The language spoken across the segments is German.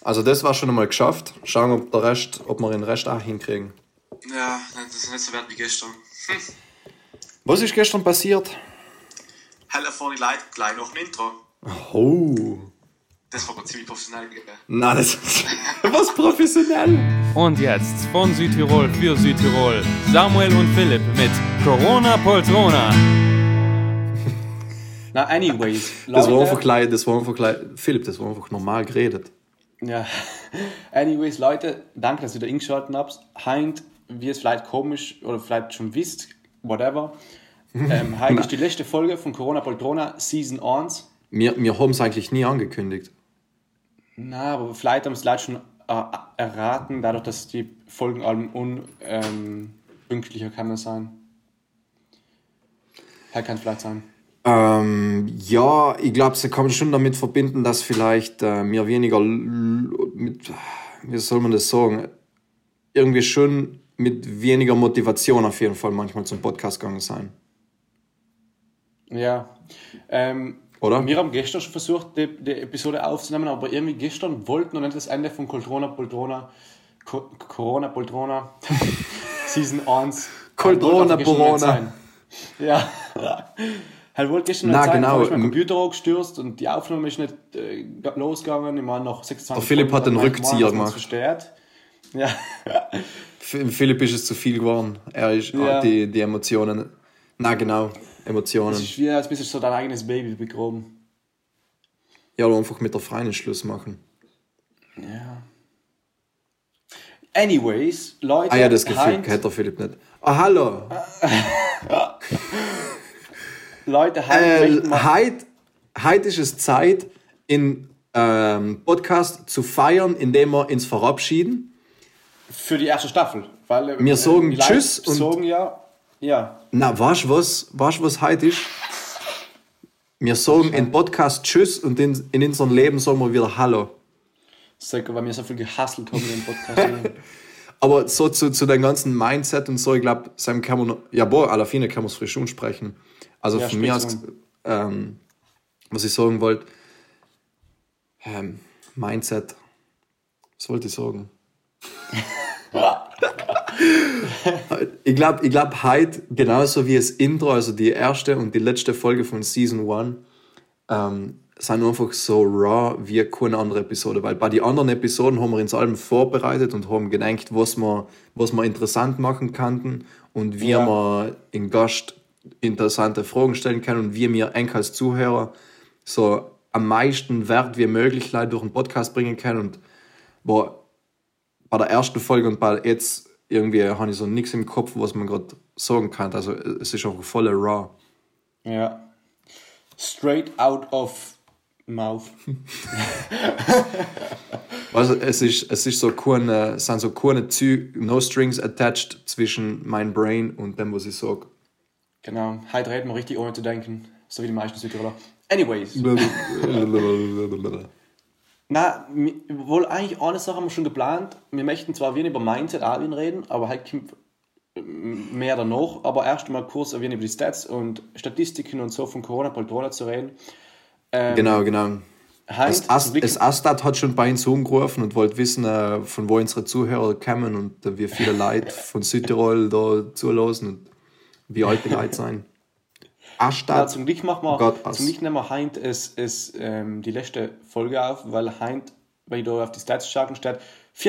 Also das war schon einmal geschafft. Schauen, ob wir den Rest auch hinkriegen. Ja, das ist nicht so wert wie gestern. Was ist gestern passiert? Hella vorne Leute, gleich noch ein Intro. Oh. Das war ziemlich professionell. Nein, das ist was professionell. Und jetzt von Südtirol für Südtirol, Samuel und Philipp mit Corona Poltrona. Na, anyways. Das war einfach gleich, Philipp, das war einfach normal geredet. Ja, anyways, Leute, danke, dass ihr da eingeschaltet habt. Heint, wie es vielleicht komisch oder vielleicht schon wisst, whatever. Heint ist die letzte Folge von Corona Poltrona, Season 1. Wir haben es eigentlich nie angekündigt. Na, aber vielleicht haben es Leute schon erraten, dadurch, dass die Folgen allem unpünktlicher kann das sein. Kann es vielleicht sein. Ja, ich glaube, sie kann man schon damit verbinden, dass vielleicht mir weniger mit, wie soll man das sagen, irgendwie schon mit weniger Motivation auf jeden Fall manchmal zum Podcast gegangen sein. Ja. Oder? Wir haben gestern schon versucht, die Episode aufzunehmen, aber irgendwie gestern wollten wir nicht das Ende von Corona Poltrona Season 1. Corona. Ja. Halt wollte gestern nicht sein, habe ich meinen Computer angestürzt und die Aufnahme ist nicht losgegangen. Ich meine, noch 26 Der Philipp hat den Rückzieher gemacht. Verstört. Ja. Philipp ist es zu viel geworden. Er ist die Emotionen. Na genau, Emotionen. Es ist schwer, als bist du so dein eigenes Baby begraben. Ja, oder einfach mit der Freundin Schluss machen. Ja. Anyways, Leute. Ah ja, das Gefühl hätte der Philipp nicht. Ah, hallo. Leute, heute ist es Zeit, in Podcast zu feiern, indem wir uns verabschieden. Für die erste Staffel. Weil, wir sagen Tschüss und sagen ja. Na, weißt du, was heute ist? Wir sagen im Podcast Tschüss und in unserem Leben sagen wir wieder Hallo. Sag, weil wir so viel gehustelt haben im Podcast. Aber so zu dem ganzen Mindset und so, ich glaube, Sam kann man, aller Fine kann man es frisch sprechen. Also von mir aus, was ich sagen wollte, Mindset, was wollte ich sagen? ich glaube, heute, genauso wie das Intro, also die erste und die letzte Folge von Season 1, sind einfach so raw wie keine andere Episode, weil bei den anderen Episoden haben wir uns allem vorbereitet und haben gedacht, was wir interessant machen könnten und wie wir in Gast interessante Fragen stellen können und wie wir eng als Zuhörer so am meisten Wert wie möglich Leute durch den Podcast bringen können. Und bei der ersten Folge und bei jetzt irgendwie habe ich so nichts im Kopf, was man gerade sagen kann. Also es ist auch voll raw. Ja. Straight out of mouth. Also es ist so sind so keine no strings attached zwischen mein Brain und dem, was ich sage. Genau, heute reden wir richtig ohne zu denken, so wie die meisten Südtiroler. Anyways. Na, wohl eigentlich eine Sache haben wir schon geplant. Wir möchten zwar wenig über Mindset reden, aber heute kommt mehr danach. Aber erst einmal kurz über die Stats und Statistiken und so von Corona Poltrona zu reden. Genau. Das Astat hat schon bei uns angerufen und wollte wissen, von wo unsere Zuhörer kommen und wie viele Leute von Südtirol da zulassen und wie alt die Leute sein. Ja, zum Glück nehmen wir Heint die letzte Folge auf, weil Heint, wenn ich da auf die Stats schaue, steht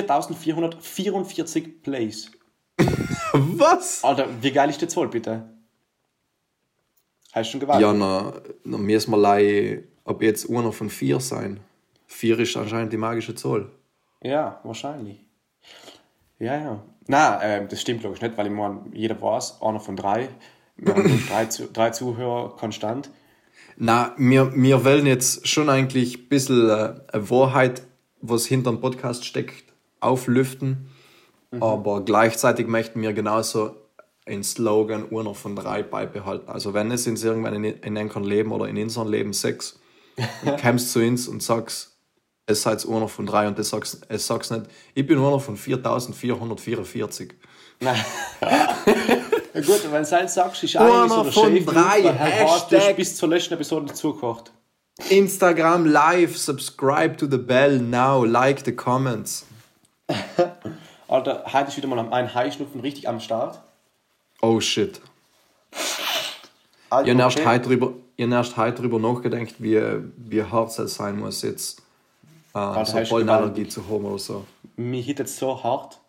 4444 Plays. Was? Alter, wie geil ist die Zahl, bitte? Hast du schon gewartet? Ja, na müssen wir ab jetzt einer von 4 sein. 4 ist anscheinend die magische Zahl. Ja, wahrscheinlich. Ja. Na, das stimmt logisch nicht, weil ich meine, jeder weiß, einer von 3. Wir haben 3 Zuhörer konstant. Na, wir wollen jetzt schon eigentlich ein bisschen eine Wahrheit, was hinter dem Podcast steckt, auflüften. Aber gleichzeitig möchten wir genauso einen Slogan einer von 3 beibehalten. Also wenn es uns irgendwann in einem Leben oder in unserem Leben 6, dann kommst du zu uns und sagst, es seid einer von 3 und es sagst nicht, ich bin einer von 4444. Nein. Ja gut, wenn du es halt sagst, ist eigentlich so der Chef, weil du bis zur letzten Episode zugekocht. Instagram live, subscribe to the bell now, like the comments. Alter, heute ist wieder mal ein Heuschnupfen richtig am Start. Oh shit. Alter, Ich habe erst heute drüber nachgedacht, wie hart es sein muss, jetzt so hast du Pollenallergie zu haben oder so. Mich hit jetzt so hart.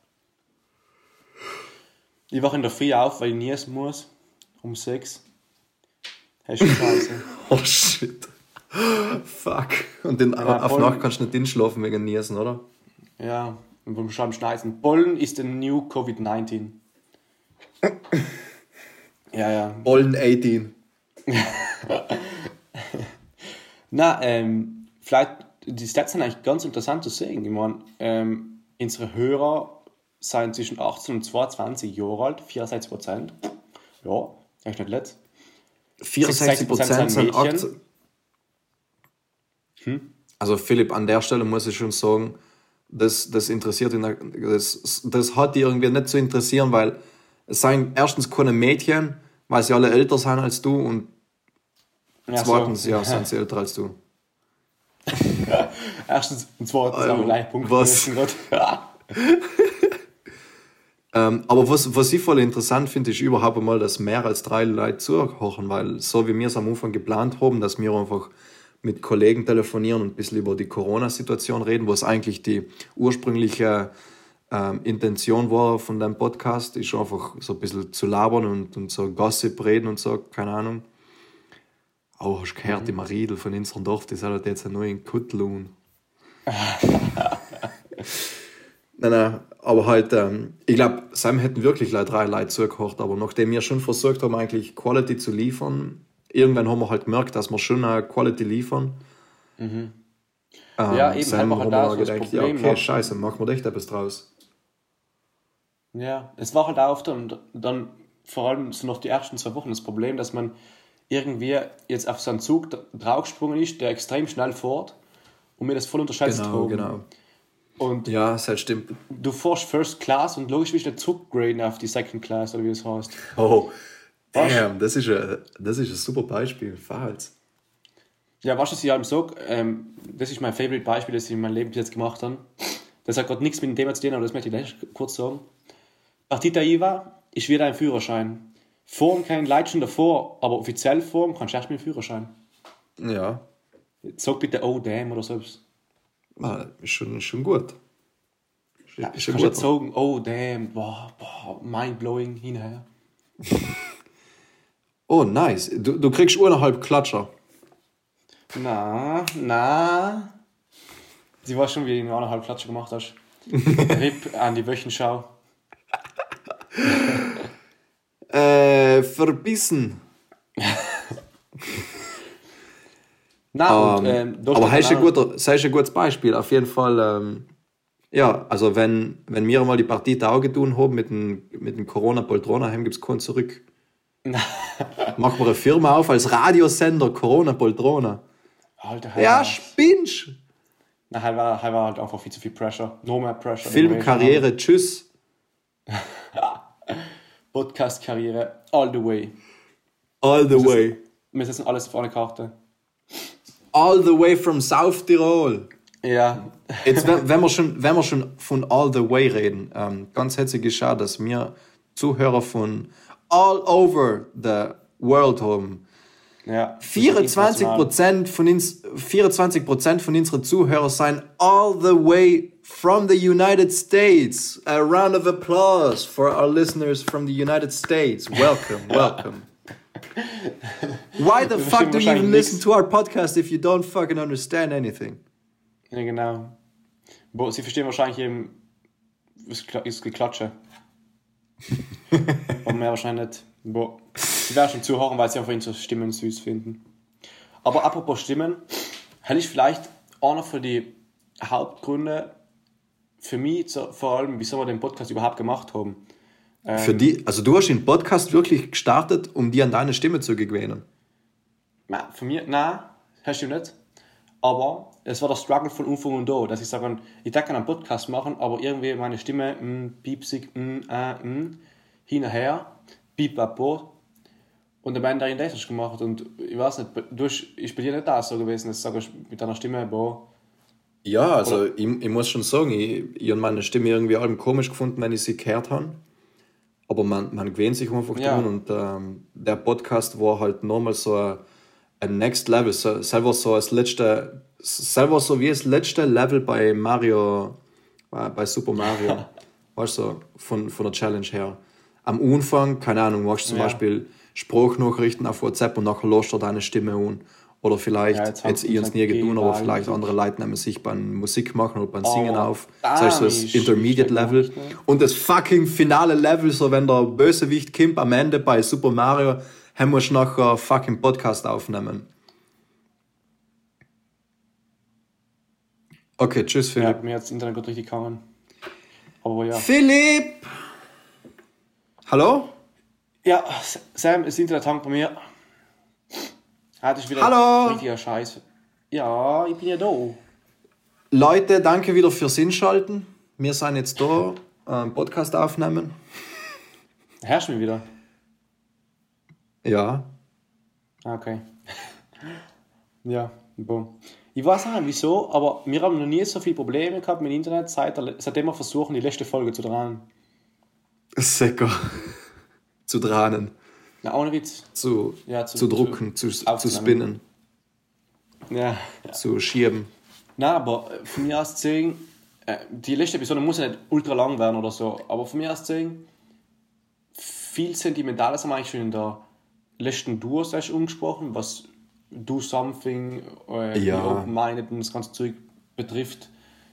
Ich wache in der Früh auf, weil ich niesen muss. Um 6. Hast du Scheiße. Oh shit. Fuck. Und auf Pollen- Nacht kannst du nicht hinschlafen wegen Niesen, oder? Ja, und beim Schneisen. Pollen ist the new Covid-19. Ja. Pollen 18. Na, vielleicht, die Stats sind eigentlich ganz interessant zu sehen. Ich meine, unsere Hörer sind zwischen 18 und 22 Jahre alt, 64%. Ja, das ist nicht letzt. 64% sind Mädchen. 18. Also Philipp, an der Stelle muss ich schon sagen, das interessiert ihn, das hat die irgendwie nicht zu interessieren, weil es sind erstens keine Mädchen, weil sie alle älter sind als du und Ja, zweitens, so. ja, sind sie älter als du. Erstens und zweitens auch gleich Punkt. was? Aber was ich voll interessant finde, ist überhaupt einmal, dass mehr als 3 Leute zuhören, weil so wie wir es am Anfang geplant haben, dass wir einfach mit Kollegen telefonieren und ein bisschen über die Corona-Situation reden, was eigentlich die ursprüngliche Intention war von dem Podcast, ist einfach so ein bisschen zu labern und so Gossip reden und so, keine Ahnung. Oh, hast du gehört, die Mariedl von unserem Dorf, die sind halt jetzt nur in Kuttlun. Nein, aber halt, ich glaube, Sam hätten wirklich 3 Leute zugehört, aber nachdem wir schon versucht haben, eigentlich Quality zu liefern, irgendwann haben wir halt gemerkt, dass wir schon Quality liefern. Ja, eben, Sam haben wir halt haben auch so das gedacht, ja, Problem. okay, noch. scheiße, machen wir echt etwas draus. Ja, es war halt auch dann vor allem so noch die ersten 2 Wochen das Problem, dass man irgendwie jetzt auf so einen Zug draufgesprungen ist, der extrem schnell fährt und mir das voll unterschätzt haben. Genau. Und Ja, das stimmt. du fährst First Class und logisch willst du nicht zurückgraden auf die Second Class, oder wie es heißt. Oh, Was? damn, das ist ein super Beispiel. Verhalts. Ja, was ich halt sage, das ist mein Favorite Beispiel, das ich in meinem Leben bis jetzt gemacht habe. Das hat gerade nichts mit dem Thema zu tun, aber das möchte ich gleich kurz sagen. Partita IVA ist wieder ein Führerschein. Fahren kein Leid schon davor, aber offiziell fahren kannst du erst mit dem Führerschein. Ja, Sag bitte oh damn oder so. ist schon gut. Ja, Ist ich schon kann gut. nicht sagen, oh damn, boah, mind-blowing, hinher. Oh, nice. Du kriegst 1,5 Klatscher. Na. Sie weiß schon, wie du eine 1,5 Klatsche gemacht hast. RIP an die Wöchenschau. Verbissen. Na, und, Aber sei ein gutes Beispiel. Auf jeden Fall, ja, also wenn wir mal die Partie da getan haben mit dem Corona-Poltrona, gibt es keinen zurück. Machen wir eine Firma auf als Radiosender, Corona-Poltrona. Alter, Ja, spinnst. Na, war halt einfach viel zu viel Pressure. No mehr Pressure. Filmkarriere, tschüss. Podcast-Karriere, all the way. All the way. Wir setzen alles auf eine Karte. All the way from South Tirol. Ja. Jetzt, wenn wir schon von all the way reden, ganz herzlich geschah, dass wir Zuhörer von all over the world haben. Ja. 24% von unseren Zuhörern sind all the way from the United States. A round of applause for our listeners from the United States. Welcome. Why the fuck do you even listen to our podcast if you don't fucking understand anything? Ja, genau. Boah, sie verstehen wahrscheinlich eben das Geklatsche. Aber mehr wahrscheinlich nicht. Boah. Sie werden schon zuhören, weil sie einfach unsere Stimmen süß finden. Aber apropos Stimmen, hätte ich vielleicht einer von den Hauptgründe für mich, vor allem, wieso wir den Podcast überhaupt gemacht haben. Also du hast den Podcast wirklich gestartet, um dir an deine Stimme zu gewöhnen? Na, für mich, nein, hast du nicht. Aber es war der Struggle von Anfang an da, dass ich sage, ich darf einen Podcast machen, aber irgendwie meine Stimme, piepsig, hin und her, pipapo. Und der Band hat das gemacht und ich weiß nicht, ist bei dir nicht das so gewesen, dass du sagst, mit deiner Stimme, boah. Ja, also ich muss schon sagen, ich habe meine Stimme irgendwie allem komisch gefunden, wenn ich sie gehört habe. Aber man gewöhnt sich einfach dran und der Podcast war halt nochmal so ein Next Level, selber so wie das letzte Level bei Mario, bei Super Mario, weißt du, von der Challenge her. Am Anfang, keine Ahnung, machst du zum Beispiel Sprachnachrichten auf WhatsApp und nachher lässt du deine Stimme an. Oder vielleicht, jetzt ich es nie getan, aber vielleicht andere Leute nehmen sich beim Musik machen oder beim Singen auf. Das ist so das Intermediate Level. Und das fucking finale Level, so wenn der Bösewicht kommt am Ende bei Super Mario, haben wir nachher fucking Podcast aufnehmen. Okay, tschüss Philipp. Ja, mir hat das Internet gut richtig gegangen. Aber ja. Philipp! Hallo? Ja, Sam, das Internet hängt bei mir. Das ist wieder Hallo! richtiger Scheiß. Ja, ich bin ja da. Leute, danke wieder fürs Inschalten. Wir sind jetzt da, Podcast aufnehmen. Hörst du mich wieder? Ja. Okay. Ja, boom. Ich weiß nicht wieso, aber wir haben noch nie so viele Probleme gehabt mit dem Internet, seitdem wir versuchen, die letzte Folge zu drehen. Säcker. Zu drahnen. Na, ohne Witz. Zu drucken, zu spinnen. Ja. Zu schieben. Nein, aber von mir aus gesehen, die letzte Episode muss ja nicht ultra lang werden oder so, aber von mir aus gesehen, viel Sentimentales haben wir eigentlich schon in der letzten Duo-Session umgesprochen, was Do Something, Open-Minded und das ganze Zeug betrifft.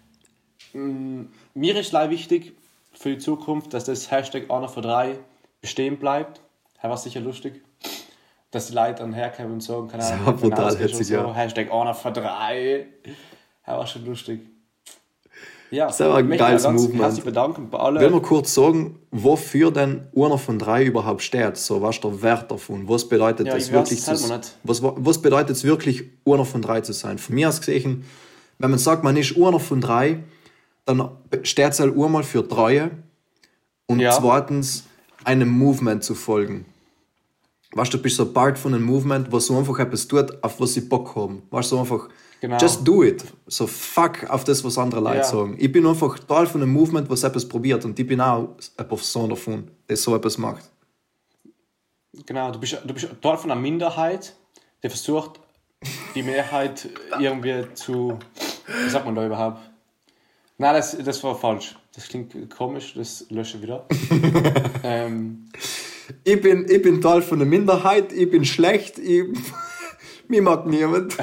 Mir ist leider wichtig für die Zukunft, dass das Hashtag einer von drei bestehen bleibt. Das war sicher lustig. Dass die Leute dann herkommen und sagen, keine Ahnung, das war brutal hetzig, so, Hashtag einer von drei. Das war schon lustig. Ja, das war ein geiles Movement. Herzlich bedanken bei allen. Will man kurz sagen, wofür denn einer von drei überhaupt steht? So, was ist der Wert davon? Was bedeutet es wirklich was bedeutet es wirklich, einer von drei zu sein? Von mir aus gesehen, wenn man sagt, man ist einer von drei, dann steht es halt einmal für Treue und zweitens einem Movement zu folgen. Weißt du, bist so Part von einem Movement, was so einfach etwas tut, auf was sie Bock haben. Weißt du, einfach just do it. So fuck auf das, was andere Leute sagen. Ich bin einfach Teil von einem Movement, was etwas probiert und ich bin auch eine Person davon, der so etwas macht. Genau, du bist Teil von einer Minderheit, der versucht, die Mehrheit irgendwie zu... Wie sagt man da überhaupt? Nein, das war falsch. Das klingt komisch, das lösche ich wieder. Ich bin Teil von einer Minderheit, ich bin schlecht, mich mag niemand.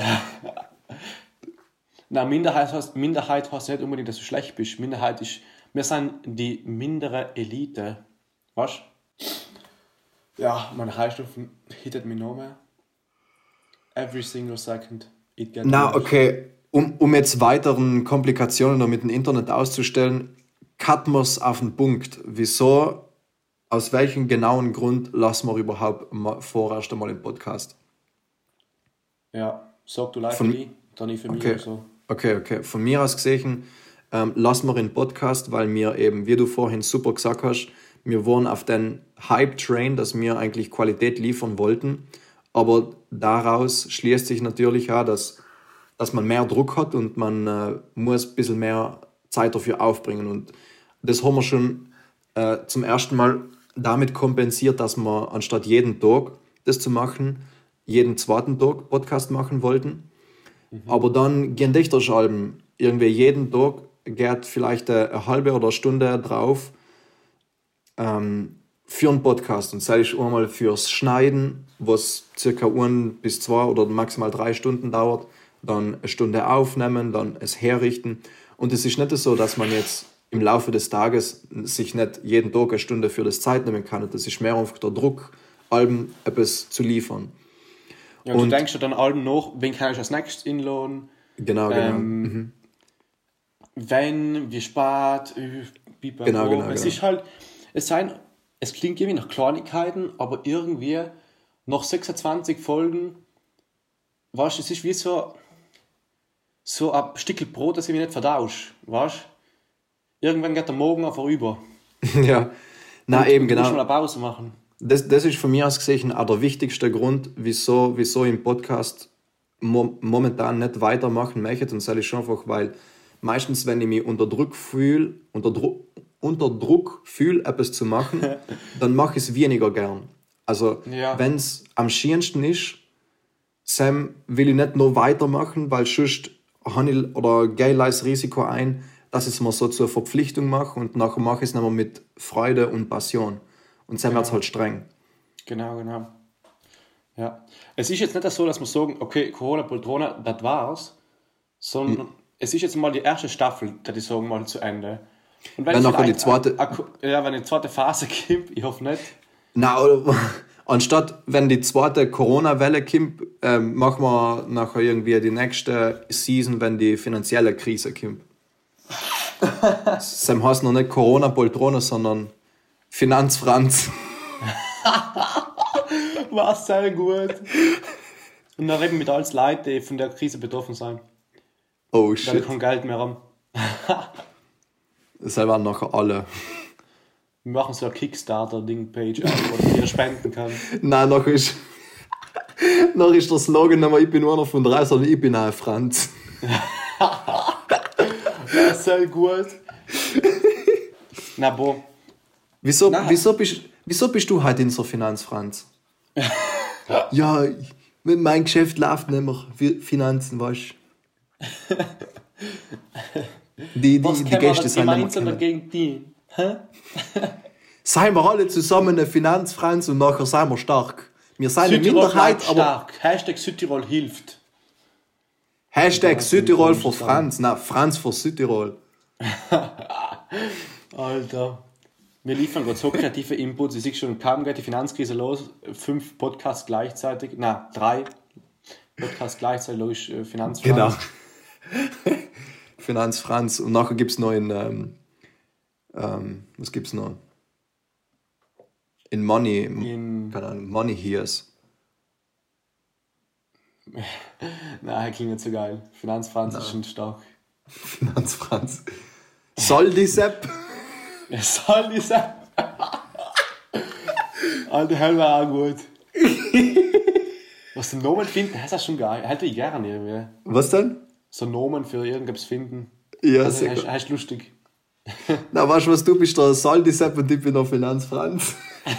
Na, Minderheit heißt nicht unbedingt, dass du schlecht bist. Minderheit ist, wir sind die mindere Elite. Weißt du? Ja, meine Heilstufen hittet mich noch mehr. Every single second. It gets Na, okay. Um jetzt weiteren Komplikationen mit dem Internet auszustellen, cutten wir es auf den Punkt. Wieso, aus welchem genauen Grund lassen wir überhaupt vorerst einmal im Podcast? Ja, sag du live für mich, dann ich für mich oder so. Okay. Von mir aus gesehen, lassen wir den Podcast, weil wir eben, wie du vorhin super gesagt hast, wir waren auf den Hype-Train, dass wir eigentlich Qualität liefern wollten. Aber daraus schließt sich natürlich auch, dass man mehr Druck hat und man muss ein bisschen mehr Zeit dafür aufbringen. Und das haben wir schon zum ersten Mal damit kompensiert, dass wir anstatt jeden Tag das zu machen, jeden zweiten Tag Podcast machen wollten. Aber dann gehen Dichterschalben irgendwie jeden Tag, geht vielleicht eine halbe oder eine Stunde drauf für einen Podcast. Und sei es einmal fürs Schneiden, was ca. 1 bis 2 oder maximal 3 Stunden dauert, dann eine Stunde aufnehmen, dann es herrichten. Und es ist nicht so, dass man jetzt im Laufe des Tages sich nicht jeden Tag eine Stunde für das Zeit nehmen kann. Das ist mehr einfach der Druck, Alben etwas zu liefern. Ja, und du denkst ja dann Alben nach, wen kann ich als nächstes inladen? Genau. Wenn, wie spät, Genau. Es ist halt, es klingt irgendwie nach Kleinigkeiten, aber irgendwie nach 26 Folgen, weißt du, es ist wie so ein Stückchen Brot, das ich mir nicht verdauscht, weißt du? Irgendwann geht der Morgen auch vorüber. Ja, na eben, genau. Du musst mal eine Pause machen. das ist von mir aus gesehen auch der wichtigste Grund, wieso ich im Podcast momentan nicht weitermachen möchte. Und das ist schon einfach, weil meistens, wenn ich mich unter Druck fühle, etwas zu machen, dann mache ich es weniger gern. Also, Ja. wenn es am schönsten ist, Sam, will ich nicht nur weitermachen, weil sonst habe ich oder gehe das Risiko ein, dass ich es mir so zur Verpflichtung mache und nachher mache ich es nicht mehr mit Freude und Passion. Und dann wird es halt streng. Genau. Ja. Es ist jetzt nicht so, dass wir sagen, okay, Corona, Poltrona, das war's, sondern es ist jetzt mal die erste Staffel, würde ich sagen, mal zu Ende. Und wenn Wenn nachher die vielleicht zweite- wenn die zweite Phase kommt, ich hoffe nicht. Na, oder, anstatt, wenn die zweite Corona-Welle kommt, machen wir nachher irgendwie die nächste Season, wenn die finanzielle Krise kommt. Sam heißt noch nicht Corona-Poltrona, sondern Finanzfranz. War sehr gut. Und dann reden wir mit allen Leuten, die von der Krise betroffen sind, Oh weil shit. wir kein Geld mehr haben. Das waren nachher alle. Wir machen so eine Kickstarter-Ding-Page, wo jeder spenden kann. Nein, noch ist der Slogan nicht mehr, ich bin einer von drei, sondern ich bin auch ein Franz. Das ist sehr gut. Na, boah. Wieso Nein. bist du heute in so Finanz, Franz? Ja, mein Geschäft läuft nicht mehr. Finanzen, weißt du? Die Gäste sind nicht meinst du mehr kennen. dagegen die? Hä? Seien wir alle zusammen ein Finanzfranz und nachher sind wir stark. Wir sind eine Südtirol Minderheit, bleibt aber stark. Hashtag Südtirol hilft. Hashtag Südtirol für Sagen. Franz. Na, Franz für Südtirol. Alter. Wir liefern gerade so kreative Inputs. Ich sehe schon, kaum geht die Finanzkrise los. 5 Podcasts gleichzeitig. 3 Podcasts gleichzeitig los. Finanzfranz. Genau. Finanzfranz. Und nachher gibt es noch was gibt's noch? In Money. Keine Ahnung, Money Hears. Nein, klingt nicht so geil. Finanzfranz ist schon stark. Finanzfranz. Soll die Sepp? Es soll diese. Alter, hell war auch gut. Was den Nomen finden, das ist schon geil. Hätte ich gerne irgendwie. Was denn? So Nomen für irgendwas finden. Ja, Also, sehr gut. heißt lustig. Na, weißt du was, du bist der Soll die Sepp und ich bin der Finanzfranz.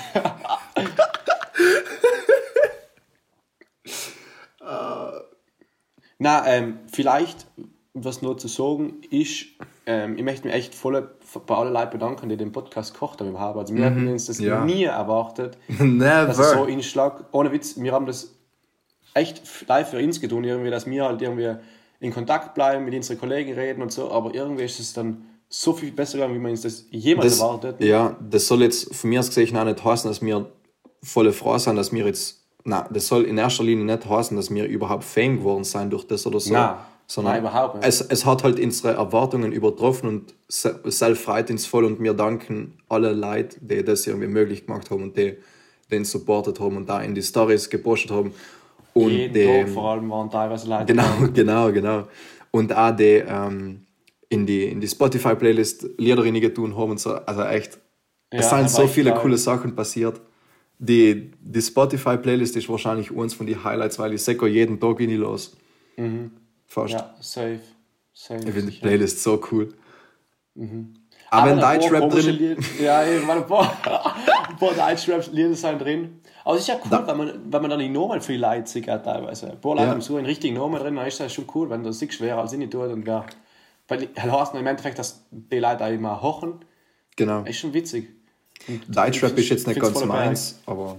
Vielleicht, was noch zu sagen ist, ich möchte mich echt voll bei allen Leuten bedanken, die den Podcast gekocht haben. Also wir hätten uns das ja. nie erwartet, dass es so Never. einschlag. Ohne Witz, wir haben das echt live für uns getan, irgendwie, dass wir halt irgendwie in Kontakt bleiben, mit unseren Kollegen reden und so, aber irgendwie ist es dann so viel besser gegangen, wie wir uns das jemals erwartet. Ja, das soll jetzt von mir aus gesehen auch nicht heißen, dass wir volle Freude sind, dass wir jetzt. Nein, das soll in erster Linie nicht heißen, dass wir überhaupt Fame geworden sind durch das oder so. Nein, sondern überhaupt nicht. es hat halt unsere Erwartungen übertroffen und selbst freut uns voll und wir danken alle Leuten, die das irgendwie möglich gemacht haben und die den supportet haben und da in die Stories gepostet haben. Und Jeden Tag vor allem waren teilweise Leute. Genau. Und auch die in die Spotify-Playlist Lieder tun haben und so. Also echt, es Ja, sind so aber viele geil. coole Sachen passiert. Die Spotify-Playlist ist wahrscheinlich eins von den Highlights, weil ich sehe jeden Tag in die los. Fast. Ja, safe. Ich finde die sicher. Playlist so cool. Mhm. Aber wenn ein paar Deutschrap komische drin Lieder, ja, eben, ein paar Deutschrap-Lieder sind drin. Aber es ist ja cool, wenn man dann die Nomen für die Leute sieht, auch teilweise. Ein paar Leute haben so einen richtigen Namen drin, dann ist das schon cool, wenn du siehst, wer als ich nicht tut und wer. Weil das heißt im Endeffekt, dass die Leute auch immer hochen, Genau. ist schon witzig. Deutschrap ist jetzt nicht find's ganz voll meins, aber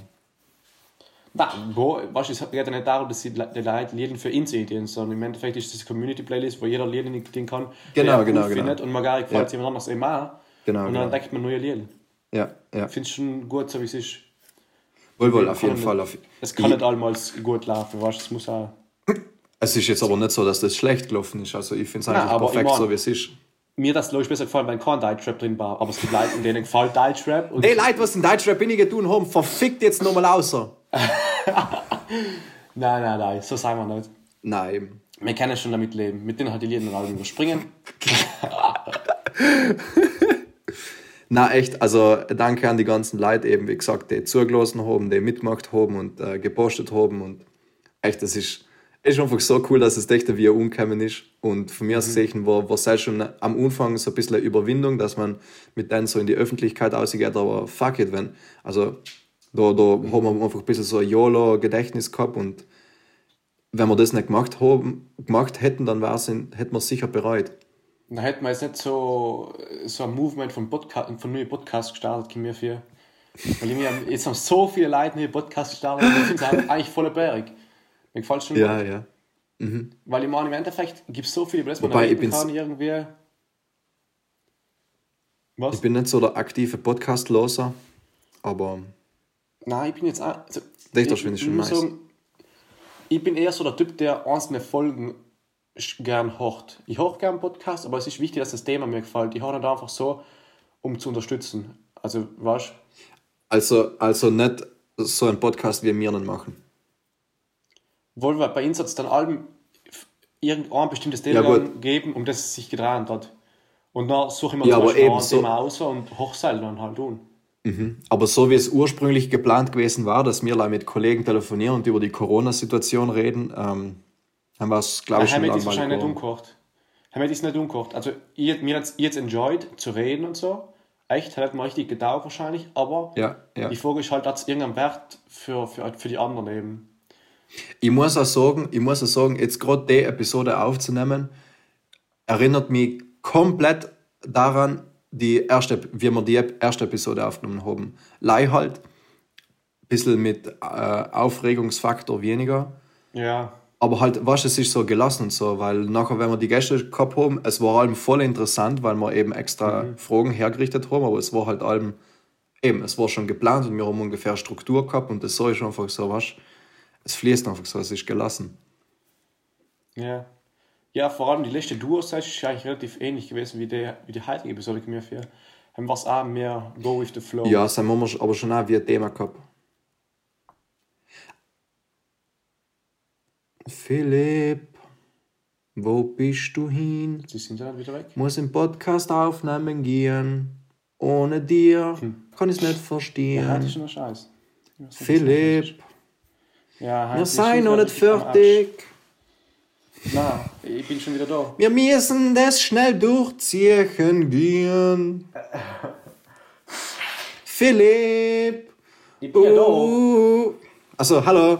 Nein, weißt du, es geht ja nicht darum, dass die Leute Lieder für ihn sehen, sondern im Endeffekt ist das eine Community-Playlist, wo jeder Lieder den kann, Genau, der genau. findet und man gar nicht gefällt Ja. jemand anderes eben auch. Genau, Und dann genau. entdeckt man neue Lieder. ja. Ich finde es schon gut, so wie es ist. Wohl, auf jeden Kann Fall. nicht- Es kann nicht allmals gut laufen, weißt du, es muss auch. Es ist jetzt aber nicht so, dass das schlecht gelaufen ist. Also ich finde es Nein, eigentlich aber perfekt, ich mein- so wie es ist. Mir das glaube ich besser gefallen, wenn kein Deutschrap drin war, aber es gibt Leute, denen gefällt Deutschrap. Und Die Leute, was in Deutschrap weniger tun haben, verfickt jetzt nochmal außer. Nein, so sagen wir nicht. Nein, eben. Wir können schon damit leben. Mit denen hat die Lieder dann alle überspringen. Na echt, also danke an die ganzen Leute eben, wie gesagt, die zugelassen haben, die mitgemacht haben und gepostet haben und echt, das ist einfach so cool, dass es echt wie umgekommen ist und von mir aus gesehen war es schon am Anfang so ein bisschen eine Überwindung, dass man mit denen so in die Öffentlichkeit ausgeht, aber fuck it, da haben wir einfach ein bisschen so ein YOLO-Gedächtnis gehabt und wenn wir das nicht gemacht hätten, dann hätten wir es sicher bereut. Da hätten wir jetzt nicht so ein Movement von neuen Podcasts gestartet, wie wir für. Weil jetzt haben so viele Leute neue Podcasts gestartet und ich finde es eigentlich voll bärig. Mir gefällt es schon Ja, gut. ja. Weil ich meine, im Endeffekt gibt es so viele, über das man Wobei, reden kann irgendwie. Was? Ich bin nicht so der aktive Podcast-Loser, aber Nein, ich bin jetzt auch. Also, das finde ich schon nice. Sagen, ich bin eher so der Typ, der einzelne Folgen gern hört. Ich höre gern Podcasts, aber es ist wichtig, dass das Thema mir gefällt. Ich höre nicht einfach so, um zu unterstützen. Also, weißt du? Also nicht so ein Podcast wie wir nicht machen. Wollen wir bei uns jetzt dann allem irgendein bestimmtes Thema geben, um das es sich gedreht hat. Und dann suche ich mir zum Beispiel ein Thema aus und hoch dann halt tun. Aber so wie es ursprünglich geplant gewesen war, dass wir mit Kollegen telefonieren und über die Corona-Situation reden, haben wir es, glaube ich, schon langweilig geworden. Haben wir das nicht umgekocht. Also, mir hat es jetzt enjoyed, zu reden und so. Echt, hat mir richtig gedauert wahrscheinlich, aber die Frage ist halt, hat es irgendeinen Wert für die anderen eben. Ich muss auch sagen, jetzt gerade die Episode aufzunehmen, erinnert mich komplett daran, wie wir die erste Episode aufgenommen haben. Leih halt, ein bisschen mit Aufregungsfaktor weniger. Ja. Aber halt, weißt du, es ist so gelassen und so, weil nachher, wenn wir die Gäste gehabt haben, es war allem voll interessant, weil wir eben extra Fragen hergerichtet haben, aber es war halt allem, es war schon geplant und wir haben ungefähr Struktur gehabt und das so ist einfach so, weißt du, es fließt einfach so, es ist gelassen. Ja. Ja, vor allem die letzte Duo-Session ist eigentlich relativ ähnlich gewesen wie die heutige Episode mir für. Haben wir es auch mehr Go with the Flow. Ja, das haben wir aber schon auch wie ein Thema gehabt. Philipp, wo bist du hin? Sie sind ja wieder weg. Muss im Podcast aufnehmen gehen. Ohne dir kann ich es nicht verstehen. Ja, das ist schon ein Scheiß. Philipp, ja, wir sind noch nicht fertig. Nein, ich bin schon wieder da. Wir müssen das schnell durchziehen gehen. Philipp. Ich bin ja da. Also, hallo.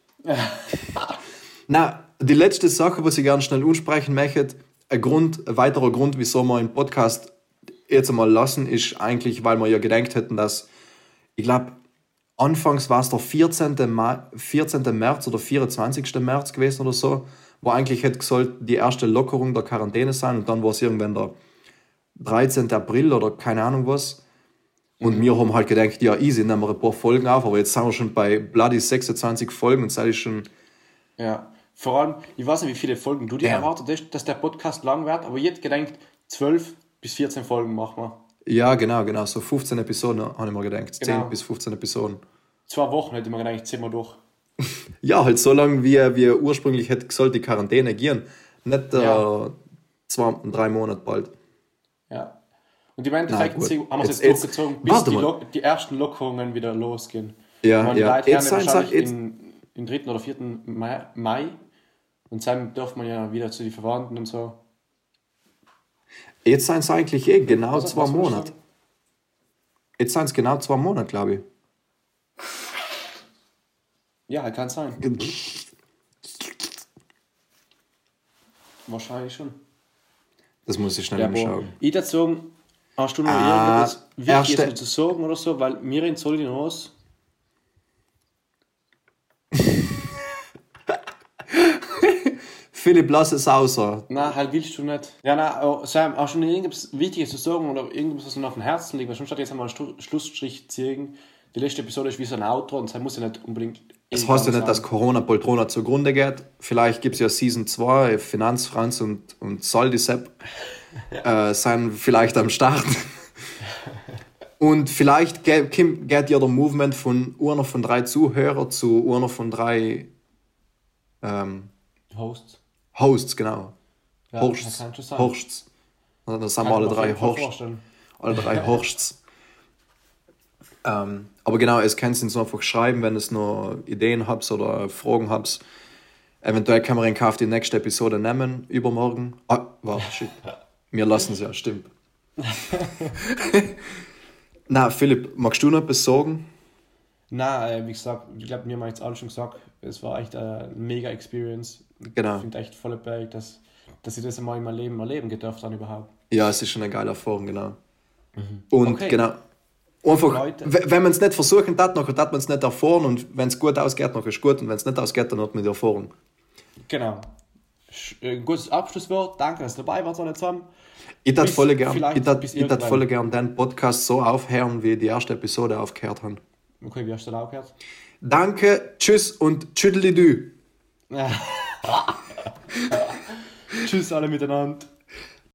Na, die letzte Sache, was ich gerne schnell ansprechen möchte, ein weiterer Grund, wieso wir einen Podcast jetzt einmal lassen, ist eigentlich, weil wir ja gedacht hätten, dass, ich glaube, anfangs war es der 14. März oder 24. März gewesen oder so, wo eigentlich hätte gesagt, die erste Lockerung der Quarantäne sein und dann war es irgendwann der 13. April oder keine Ahnung was. Und wir haben halt gedacht, ja easy, nehmen wir ein paar Folgen auf, aber jetzt sind wir schon bei bloody 26 Folgen und das ist schon... Ja, vor allem, ich weiß nicht, wie viele Folgen du dir erwartet hast, dass der Podcast lang wird, aber jetzt gedenkt 12 bis 14 Folgen machen wir. Ja, genau, so 15 Episoden habe ich mir gedacht, 10 bis 15 Episoden. 2 Wochen hätte ich mir gedacht, ziehen wir durch. Ja, halt so lange, wie wir ursprünglich hätte gesagt, die Quarantäne gehen. Nicht 3 Monate bald. Ja. Und im Endeffekt haben wir es jetzt durchgezogen, bis die ersten Lockerungen wieder losgehen. Ja, die Leute jetzt wahrscheinlich im 3. oder 4. Mai. Und dann darf man ja wieder zu den Verwandten und so. Jetzt sind es eigentlich genau 2 Monate. Jetzt sind es genau 2 Monate, glaube ich. Ja, kann sein. Wahrscheinlich schon. Das muss ich schnell anschauen. Ich würde sagen, hast du noch irgendwas Wichtiges zu sagen oder so? Weil wir in Solidanos. Philipp, lass es außer. Nein, halt willst du nicht. Ja, nein, Sam, hast du noch irgendwas Wichtiges zu sagen oder irgendwas, was dir auf dem Herzen liegt? Weil sonst hat jetzt einmal einen Schlussstrich ziehen. Die letzte Episode ist wie so ein Outro und Sam muss ja nicht unbedingt. Es heißt ja nicht, dass Corona-Poltrona zugrunde geht. Vielleicht gibt es ja Season 2, Finanzfranz und Saldi-Sepp sind vielleicht am Start. Und vielleicht geht ja der Movement von einer von 3 Zuhörern zu einer von 3 Hosts, genau. Ja, Hosts. Da sind wir alle 3 Hosts. Alle 3 Hosts. Aber genau, es könnt ihr uns einfach schreiben, wenn es noch Ideen habt oder Fragen habt. Eventuell kann man in Kauf die nächste Episode nehmen, übermorgen. Warte, shit. Wir lassen es ja, stimmt. Na, Philipp, magst du noch etwas sagen? Na, wie gesagt, ich glaube, mir haben jetzt alle schon gesagt, es war echt eine mega Experience. Genau. Ich finde echt voll geil, dass ich das einmal in meinem Leben erleben gedurft dann überhaupt. Ja, es ist schon eine geile Erfahrung, genau. Und Okay. genau, einfach, Leute. wenn man es nicht versuchen hat, dann hat man es nicht erfahren und wenn es gut ausgeht, dann ist es gut und wenn es nicht ausgeht, dann hat man die Erfahrung. Genau. Ein gutes Abschlusswort. Danke, dass ihr dabei wart alle zusammen. Ich tat Bis voll gern, vielleicht ich tat bis ich tat irgendwann. voll gern den Podcast so aufhören, wie die erste Episode aufgehört haben. Okay, wie hast du das auch gehört? Danke, tschüss und tschüdelidü. Tschüss alle miteinander.